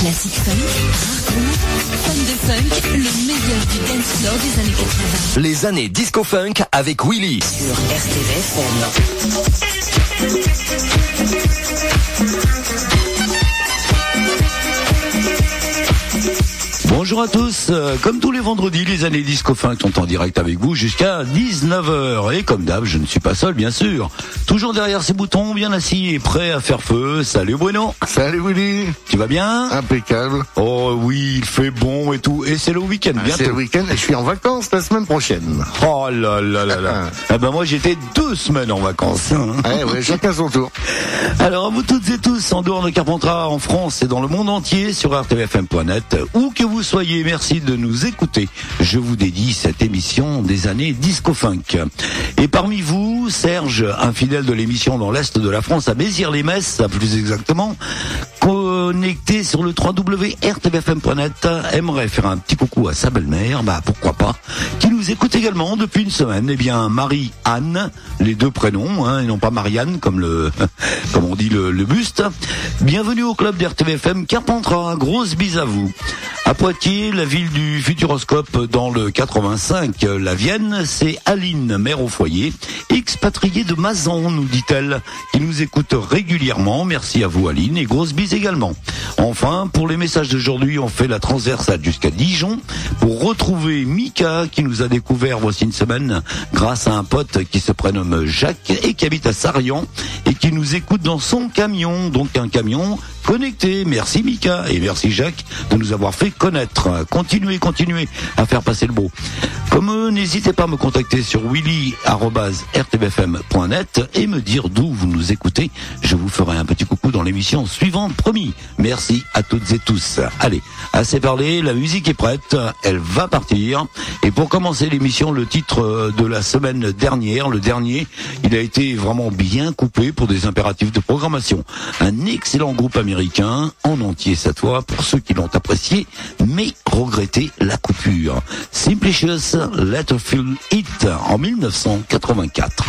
Classique funk, rare groove, fun de funk, le meilleur du dance floor des années 80. Les années disco funk avec Willy Sur RTVFM. Bonjour à tous, comme tous les vendredis, les années disco funk sont en direct avec vous jusqu'à 19h. Et comme d'hab, je ne suis pas seul, bien sûr. Toujours derrière ces boutons, bien assis et prêt à faire feu. Salut Bruno. Salut Willy. Tu vas bien? Impeccable. Oh oui, il fait bon et tout. Et c'est le week-end, bientôt. C'est le week-end et je suis en vacances la semaine prochaine. Oh là là là là. Ah ben moi j'étais 2 semaines en vacances. Ouais, chacun son tour. Alors à vous toutes et tous, en dehors de Carpentras, en France et dans le monde entier, sur rtvfm.net, où que vous soyez, merci de nous écouter. Je vous dédie cette émission des années disco funk. Et parmi vous, Serge, un fidèle de l'émission dans l'Est de la France, à Mézières-les-Messes, plus exactement, connecté sur le www.rtvfm.net, aimerait faire un petit coucou à sa belle-mère, bah pourquoi pas, qui nous écoute également depuis une semaine. Eh bien, Marie-Anne, les deux prénoms, et non pas Marianne, comme on dit le buste. Bienvenue au club d'RTVFM Carpentras, grosse bise à vous. À Poitiers, la ville du Futuroscope dans le 85, la Vienne, c'est Aline, mère au foyer, expatriée de Mazan, nous dit-elle, qui nous écoute régulièrement. Merci à vous Aline et grosse bise également. Enfin, pour les messages d'aujourd'hui, on fait la transversale jusqu'à Dijon pour retrouver Mika qui nous a découvert voici une semaine grâce à un pote qui se prénomme Jacques et qui habite à Sarian et qui nous écoute dans son camion, donc un camion connecté. Merci Mika et merci Jacques de nous avoir fait connaître. Continuez à faire passer le beau. Comme eux, n'hésitez pas à me contacter sur willy@rtvfm.net et me dire d'où vous nous écoutez. Je vous ferai un petit coucou dans l'émission suivante, promis. Merci à toutes et tous. Allez, assez parlé, la musique est prête, elle va partir. Et pour commencer l'émission, le titre de la semaine dernière, le dernier, il a été vraiment bien coupé pour des impératifs de programmation. Un excellent groupe américain, en entier cette fois, pour ceux qui l'ont apprécié, mais regretté la coupure. Simplicious, Let Her Feel It, en 1984.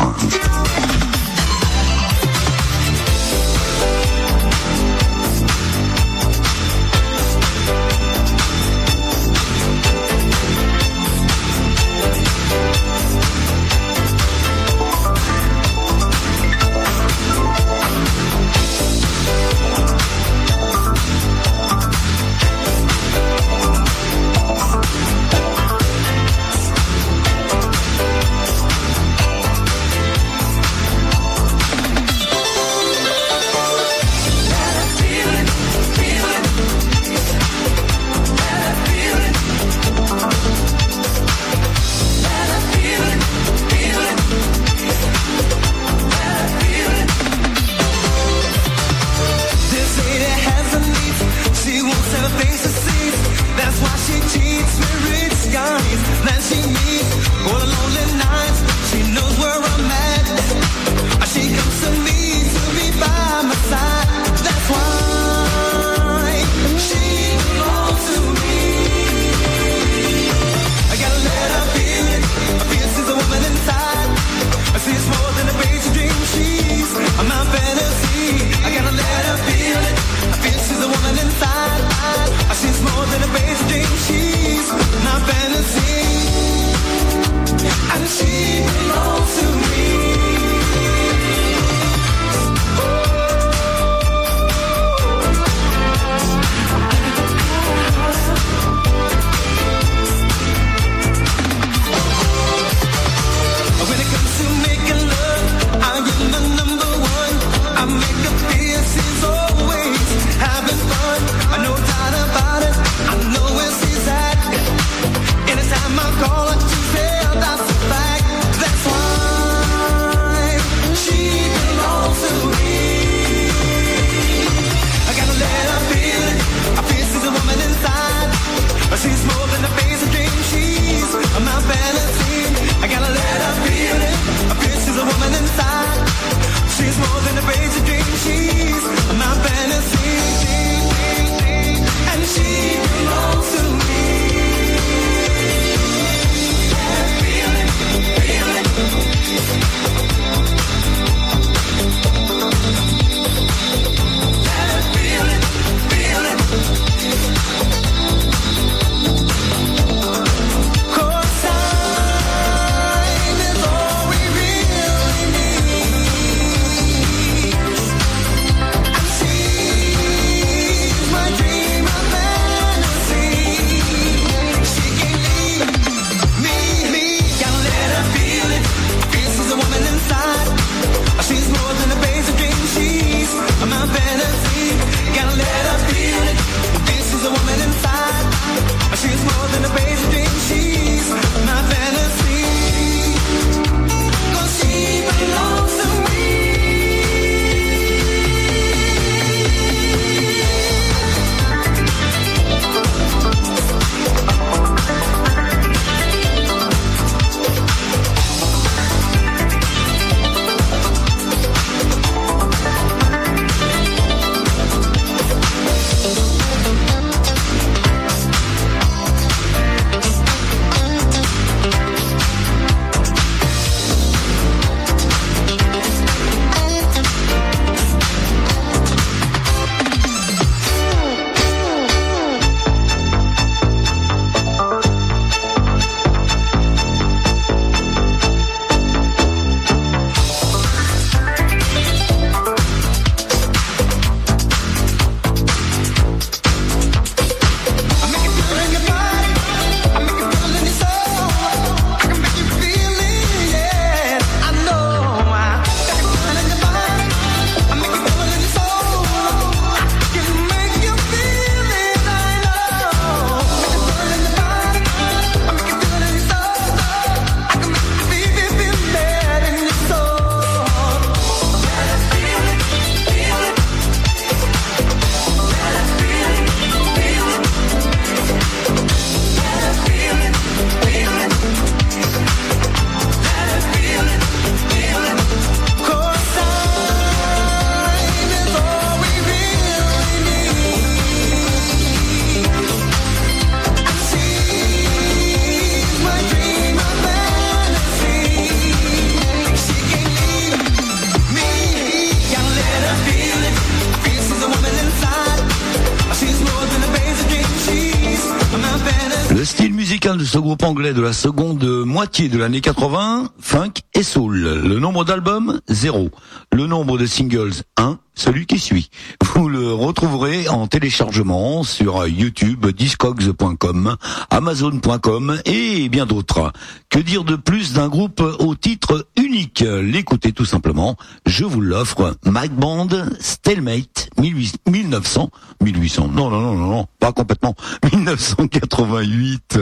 Le style musical de ce groupe anglais de la seconde moitié de l'année 80, funk et soul. Le nombre d'albums, 0. Le nombre de singles, 1. Celui qui suit. Vous le retrouverez en téléchargement sur YouTube, discogs.com, amazon.com et bien d'autres. Que dire de plus d'un groupe au titre unique? L'écoutez tout simplement. Je vous l'offre. Mike Band, Stalemate, 1800, non, pas complètement. 1988.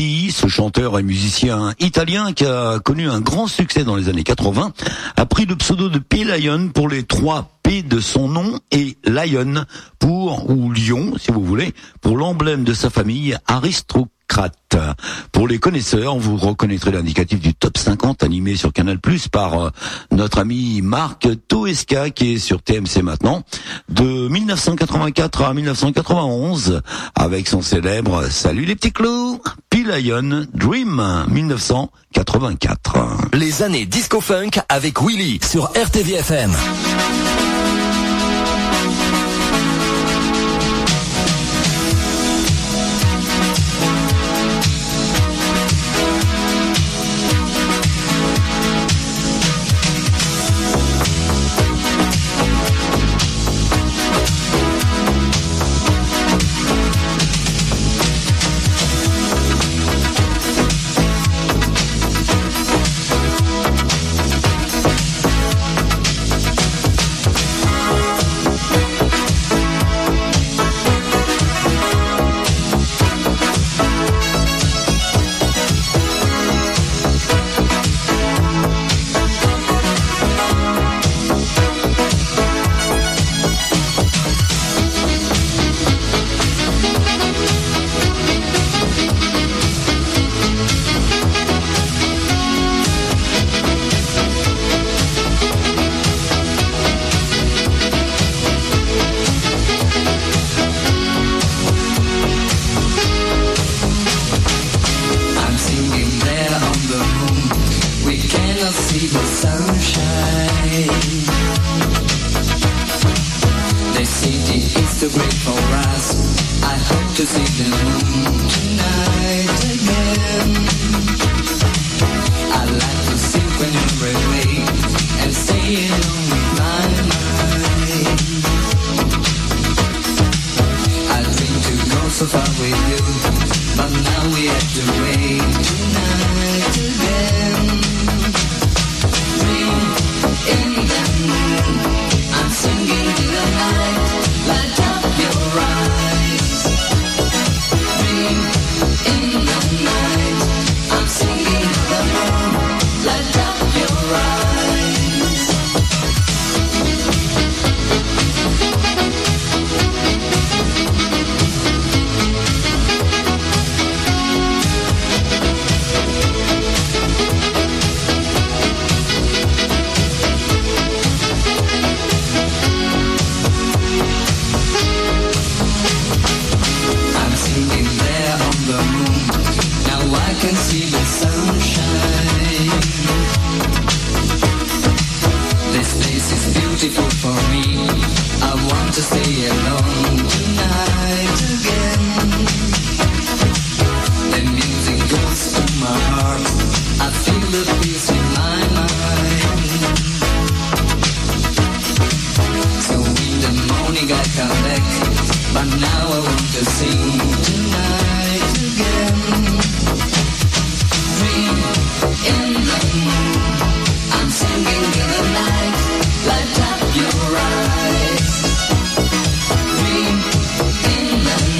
Willy, ce chanteur et musicien italien qui a connu un grand succès dans les années 80, a pris le pseudo de P-Lion pour les 3 P de son nom et Lion ou Lion, si vous voulez, pour l'emblème de sa famille aristocrate. Pour les connaisseurs, vous reconnaîtrez l'indicatif du top 50 animé sur Canal+ par notre ami Marc Toesca qui est sur TMC maintenant, de 1984 à 1991, avec son célèbre Salut les petits clous, P-Lion Dream 1984. Les années disco-funk avec Willy sur RTVFM. Light up your eyes. Dream in the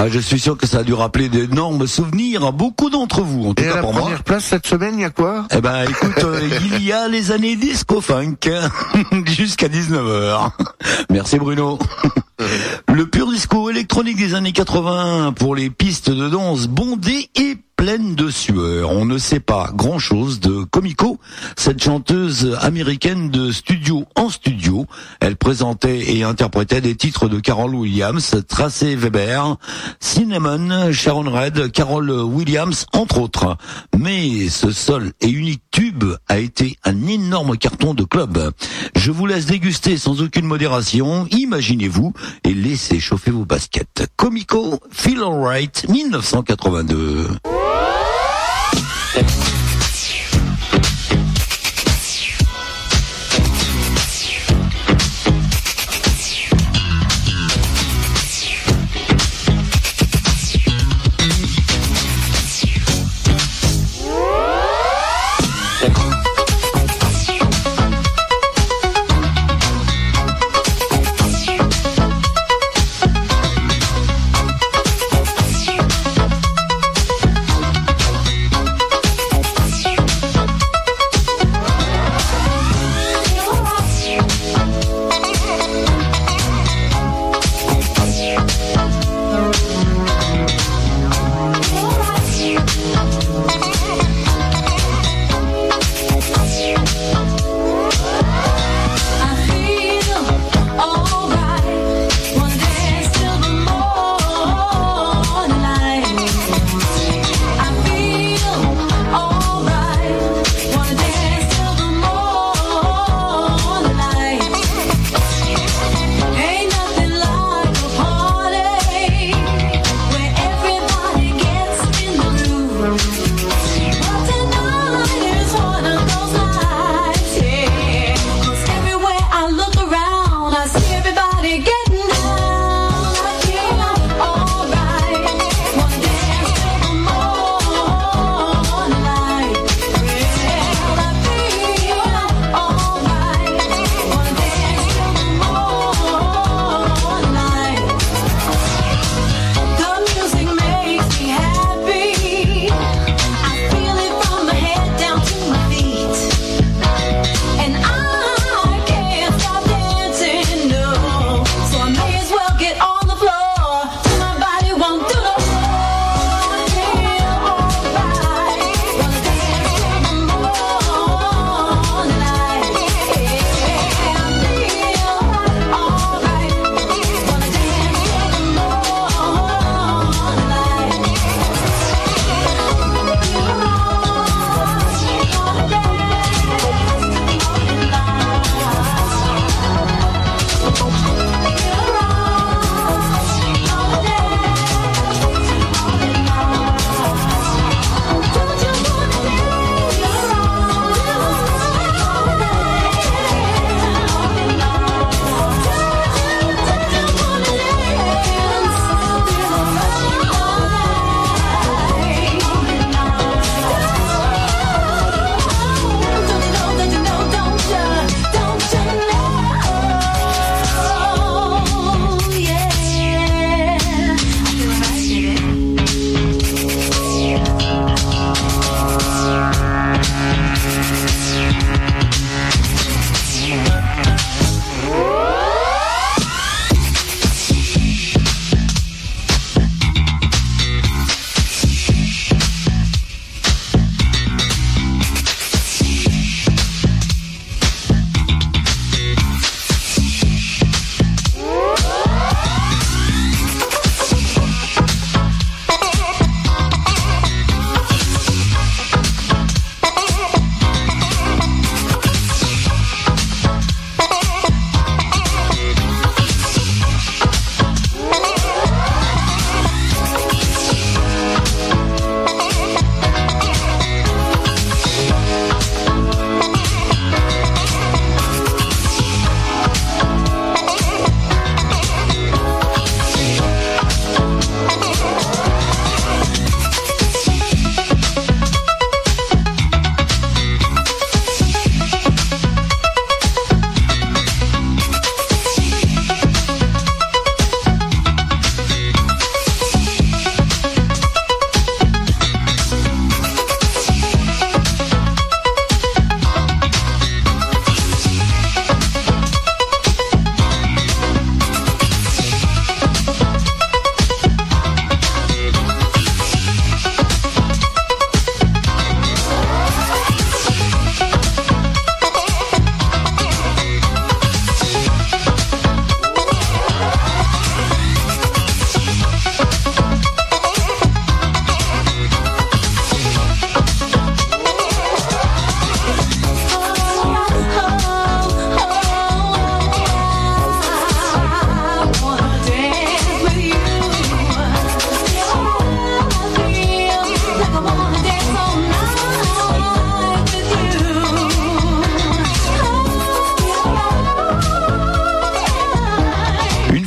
je suis sûr que ça a dû rappeler d'énormes souvenirs à beaucoup d'entre vous, en tout Et cas à la pour moi. première place cette semaine, il y a quoi? Eh ben, écoute, il y a les années disco-funk jusqu'à 19h. Merci Bruno. Le pur disco électronique des années 80 pour les pistes de danse bondées et pleines de sueur. On ne sait pas grand-chose de Komiko, cette chanteuse américaine de studio en studio. Elle présentait et interprétait des titres de Carol Williams, Tracey Weber, Cinnamon, Sharon Red, Carol Williams, entre autres. Mais ce seul et unique tube a été un énorme carton de club. Je vous laisse déguster sans aucune modération, imaginez-vous, et laissez chauffer vos baskets. Komiko, Feel Alright, 1982.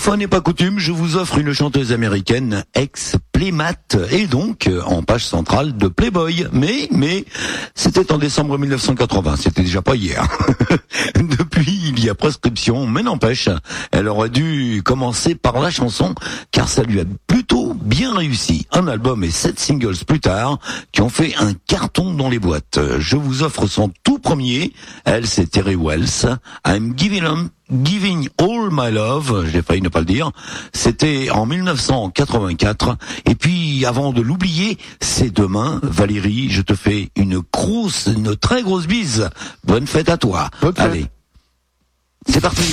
fois n'est pas coutume, je vous offre une chanteuse américaine ex-Playmat et donc en page centrale de Playboy. Mais c'était en décembre 1980, c'était déjà pas hier. Depuis, il y a prescription, mais n'empêche, elle aurait dû commencer par la chanson car ça lui a plutôt bien réussi. Un album et 7 singles plus tard qui ont fait un carton dans les boîtes. Je vous offre son tout premier, elle c'est Terry Wells, I'm Giving All My Love, j'ai failli ne pas le dire, c'était en 1984, et puis avant de l'oublier, c'est demain, Valérie, je te fais une très grosse bise, bonne fête à toi, Okay. Allez, c'est parti.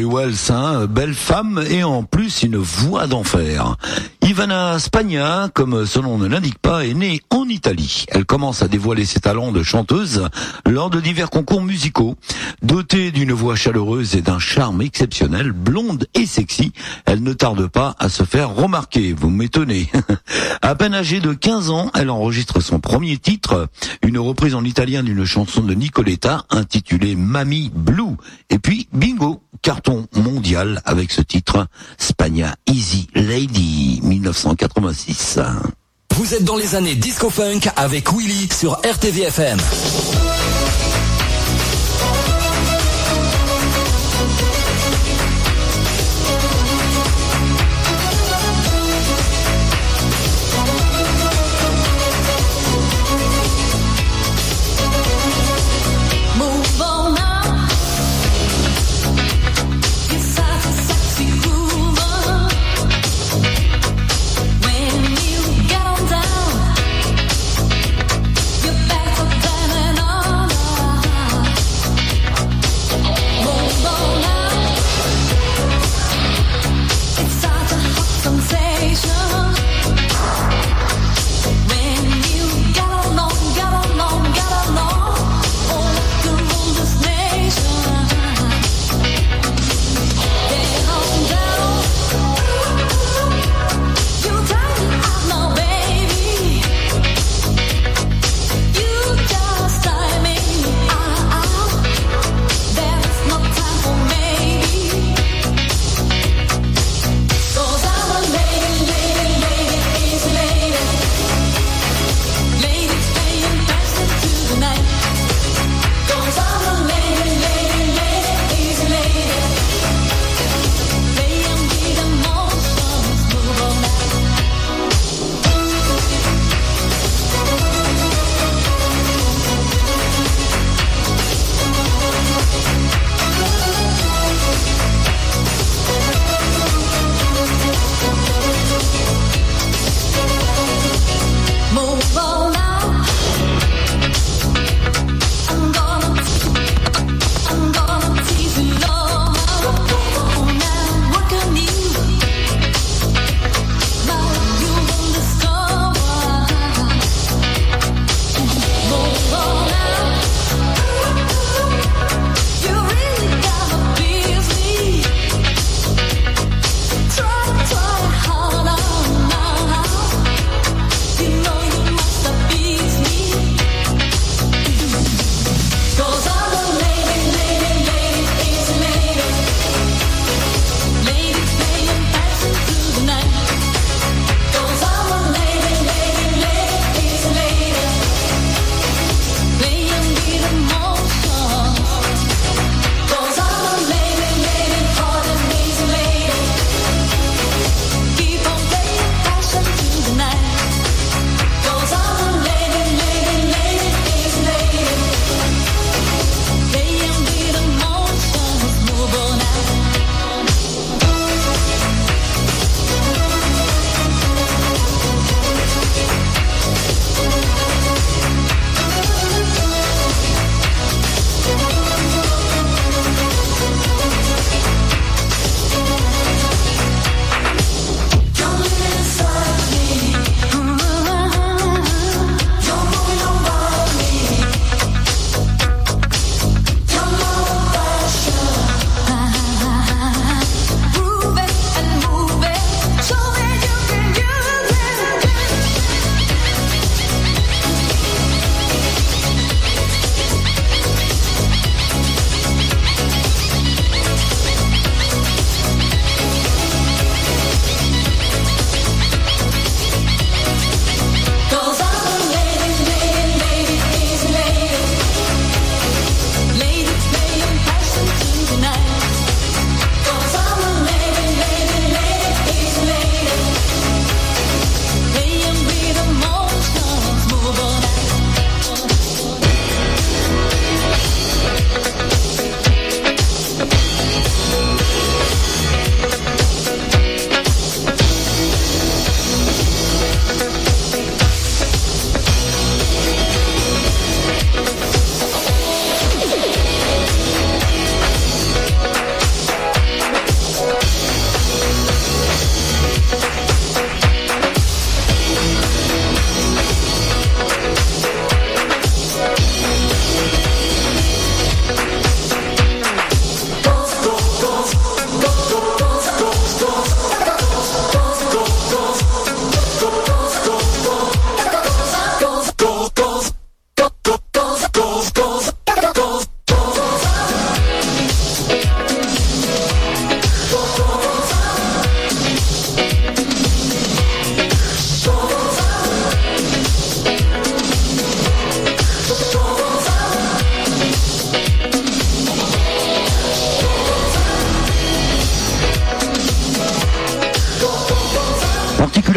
Wells, belle femme et en plus une voix d'enfer. Ivana Spagna, comme son nom ne l'indique pas, est née en Italie. Elle commence à dévoiler ses talents de chanteuse lors de divers concours musicaux. Dotée d'une voix chaleureuse et d'un charme exceptionnel, blonde et sexy, elle ne tarde pas à se faire remarquer. Vous m'étonnez. À peine âgée de 15 ans, elle enregistre son premier titre, une reprise en italien d'une chanson de Nicoletta intitulée Mami Blue. Et puis, bingo, carton mondial avec ce titre, Spagna Easy Lady, 1986. Vous êtes dans les années disco-funk avec Willy sur RTVFM. You're better than an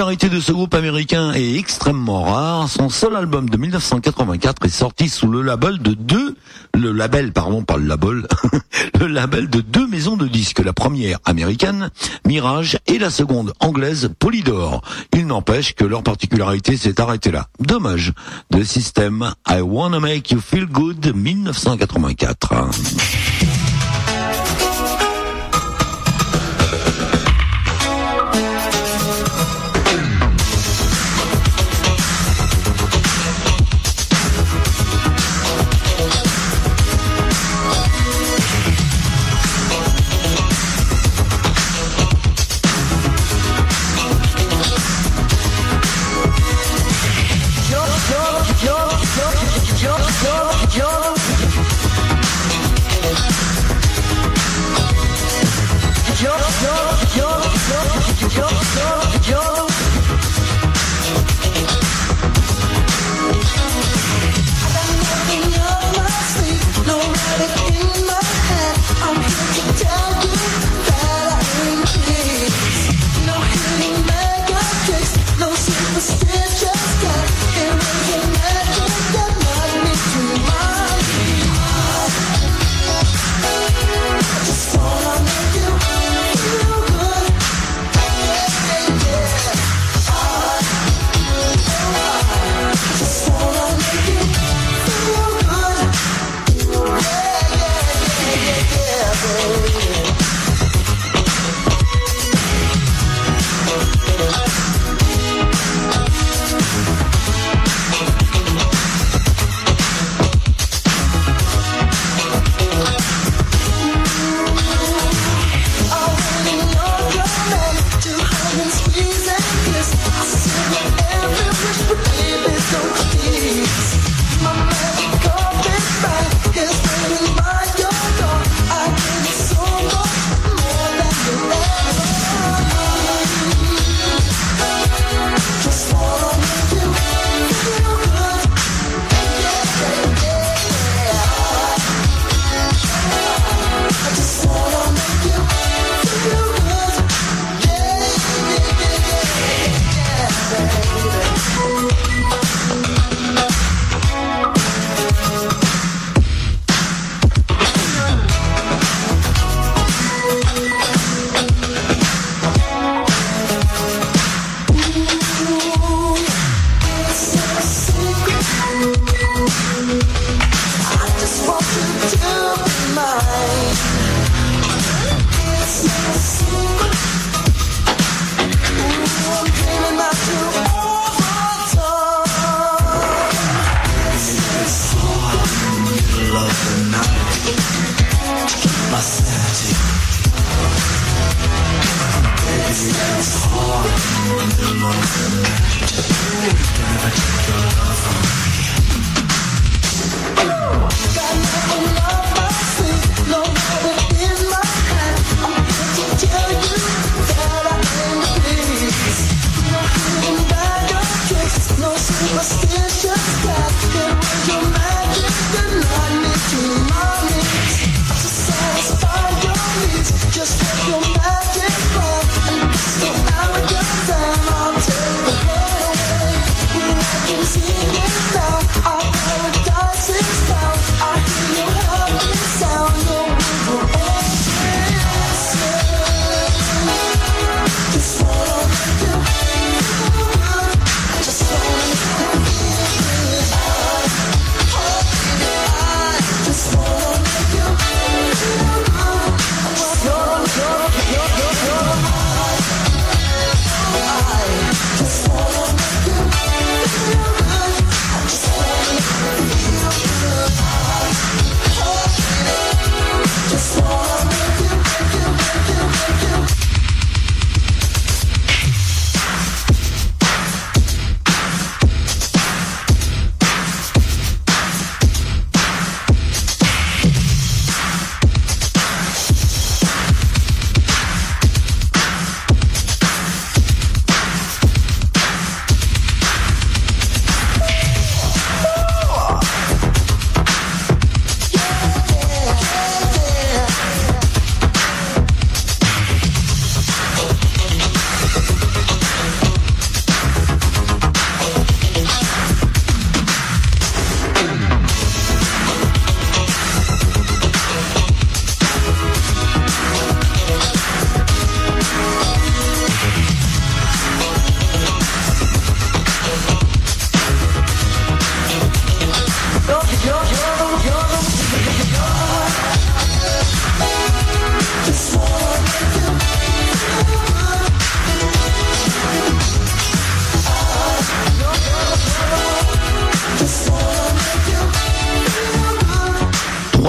particularité de ce groupe américain est extrêmement rare. Son seul album de 1984 est sorti sous le label de deux maisons de disques. La première américaine, Mirage, et la seconde anglaise, Polydor. Il n'empêche que leur particularité s'est arrêtée là. Dommage. The System, I Wanna Make You Feel Good, 1984.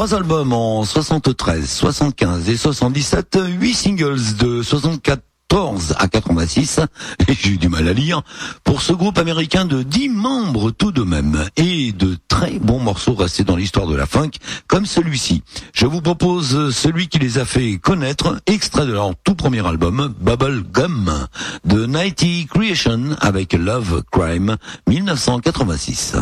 3 albums en 73, 75 et 77, 8 singles de 74 à 86, et j'ai eu du mal à lire, pour ce groupe américain de 10 membres tout de même, et de très bons morceaux restés dans l'histoire de la funk, comme celui-ci. Je vous propose celui qui les a fait connaître, extrait de leur tout premier album, Bubble Gum, de Nighty Creation, avec Love Crime, 1986.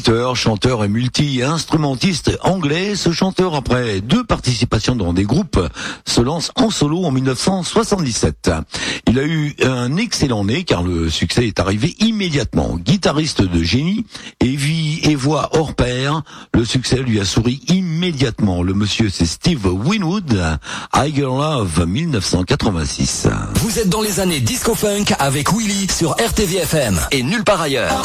compositeur, chanteur et multi-instrumentiste anglais. Ce chanteur, après 2 participations dans des groupes, se lance en solo en 1977. Il a eu un excellent nez car le succès est arrivé immédiatement. Guitariste de génie et voix hors pair, le succès lui a souri immédiatement. Le monsieur, c'est Steve Winwood, Higher Love 1986. Vous êtes dans les années disco-funk avec Willy sur RTVFM et nulle part ailleurs.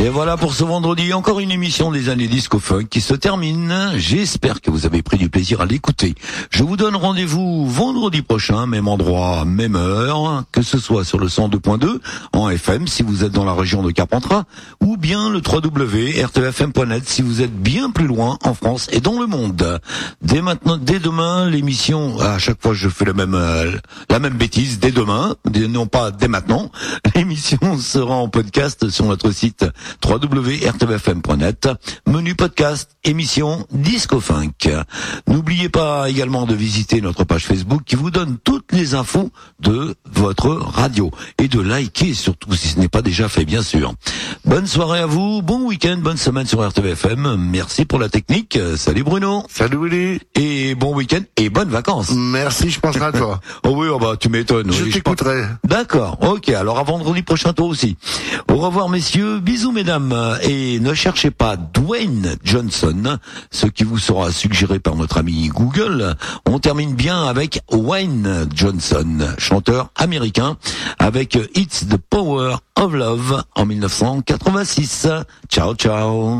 Et voilà pour ce vendredi, encore une émission des années Disco Funk qui se termine. J'espère que vous avez pris du plaisir à l'écouter. Je vous donne rendez-vous vendredi prochain, même endroit, même heure, que ce soit sur le 102.2 en FM si vous êtes dans la région de Carpentras, ou bien le www.rtfm.net si vous êtes bien plus loin en France et dans le monde. Dès maintenant, dès demain, l'émission, à chaque fois je fais la même bêtise, dès demain, non pas dès maintenant, l'émission sera en podcast sur notre site www.rtfm.net, menu podcast, émission Disco Funk. N'oubliez pas également de visiter notre page Facebook qui vous donne toutes les infos de votre radio et de liker surtout si ce n'est pas déjà fait bien sûr. Bonne soirée à vous, bon week-end, bonne semaine sur RTVFM. Merci pour la technique. Salut Bruno. Salut Willy. Et bon week-end et bonnes vacances. Merci, je penserai à toi. Oh oui, oh bah tu m'étonnes. Je t'écouterai. D'accord, ok, alors à vendredi prochain toi aussi. Au revoir messieurs, bisous mesdames, et ne cherchez pas Dwayne Johnson, ce qui vous sera suggéré par notre ami Google. On termine bien avec Wayne Johnson, chanteur américain, avec It's the Power of Love en 1986. Ciao, ciao.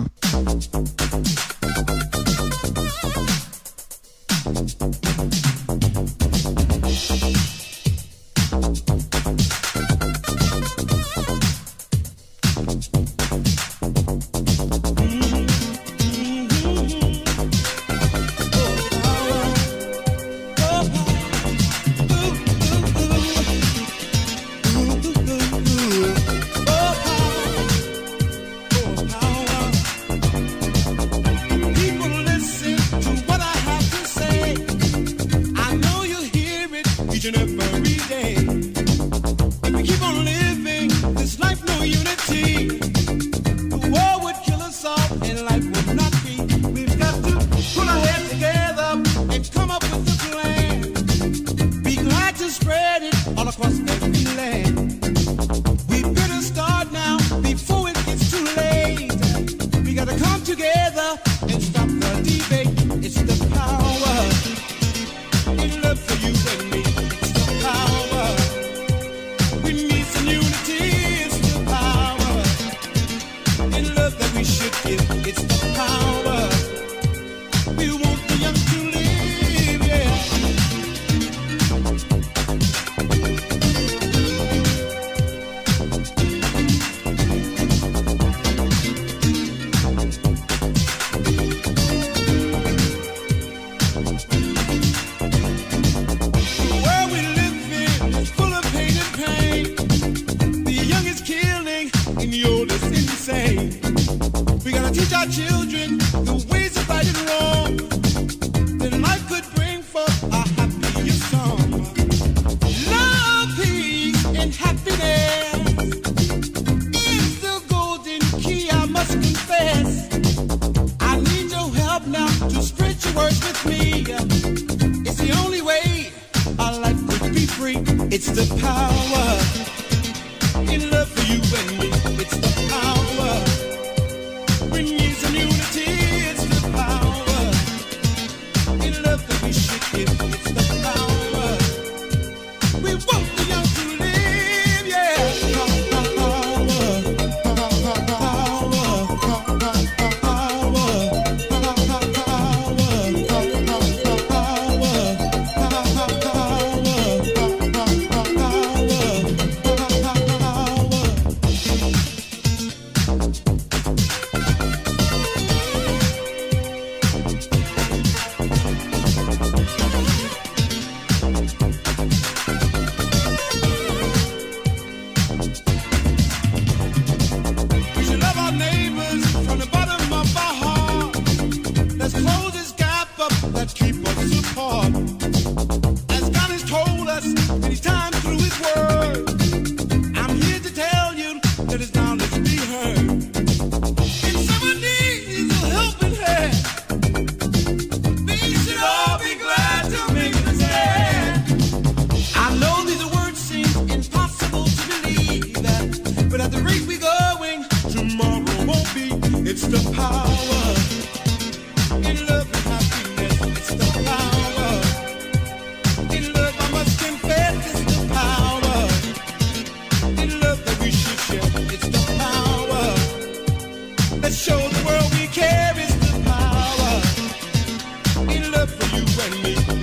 It's the power in love for you and me. It's the power. Bring me some unity. It's the power in love that we should give. It's the power. We want the young to live, yeah.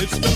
It's the